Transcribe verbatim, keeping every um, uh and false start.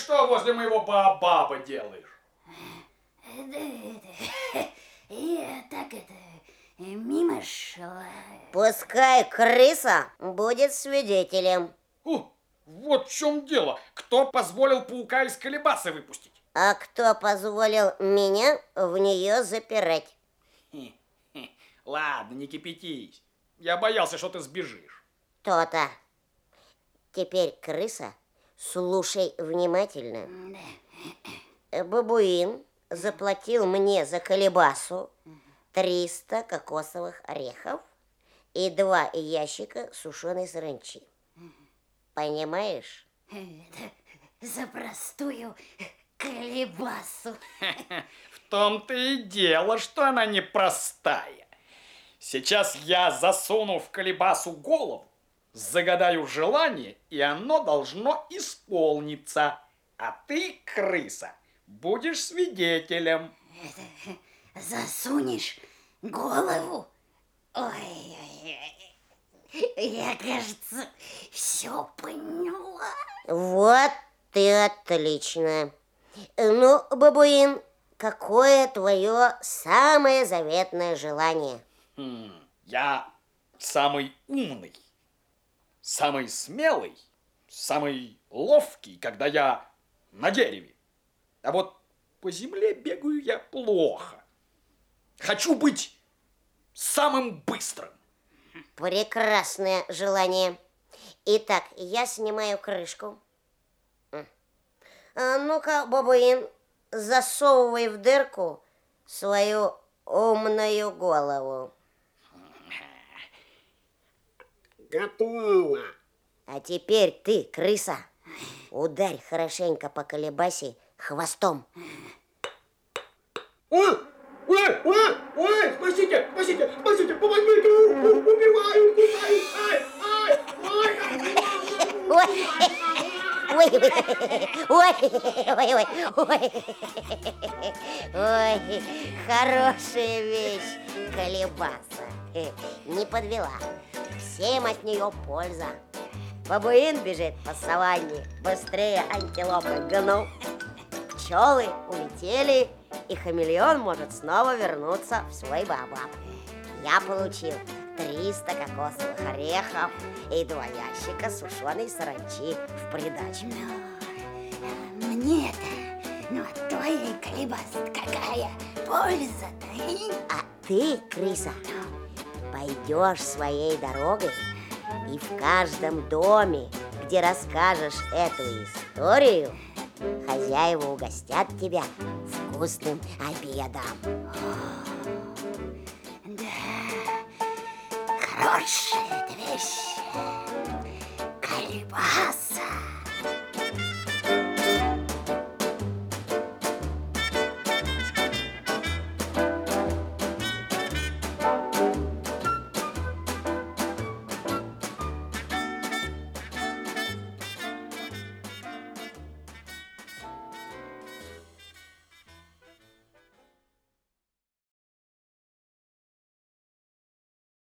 что возле моего баобаба делаешь? Я так это, мимо шла. Пускай крыса будет свидетелем. О, вот в чем дело. Кто позволил паука из колебасы выпустить? А кто позволил меня в нее запирать? Хе-хе. Ладно, не кипятись. Я боялся, что ты сбежишь. То-то. Теперь, крыса, слушай внимательно. Бабуин заплатил мне за колебасу триста кокосовых орехов и два ящика сушеной саранчи. Понимаешь? За простую колебасу. В том-то и дело, что она непростая. Сейчас я засуну в колебасу голову, загадаю желание, и оно должно исполниться. А ты, крыса, будешь свидетелем. Засунешь голову? Ой-ой-ой. Я, кажется, все поняла. Вот ты отлично. Ну, бабуин, какое твое самое заветное желание? Хм, я самый умный, самый смелый, самый ловкий, когда я на дереве. А вот по земле бегаю я плохо. Хочу быть самым быстрым. Прекрасное желание. Итак, я снимаю крышку. А ну-ка, бабуин, засовывай в дырку свою умную голову. Готово. А теперь ты, крыса, ударь хорошенько по колебасе хвостом. О! Ой, ой, ой, спасите, спасите, спасите, помогите, убиваю, убиваю, ай, ай, ай, Ой, ой, ой, ой, ой, ой, ой, хорошая вещь, колебаса, не подвела, всем от нее польза. Бабуин бежит по саванне быстрее антилопы гну, пчелы улетели, и хамелеон может снова вернуться в свой баобаб. Я получил триста кокосовых орехов и два ящика сушеной саранчи в придачу. Но мне-то, ну от твоей колебасы какая польза-то? А ты, крыса, пойдешь своей дорогой, и в каждом доме, где расскажешь эту историю, хозяева угостят тебя вкусным обедом. Да, хорошая эта вещь.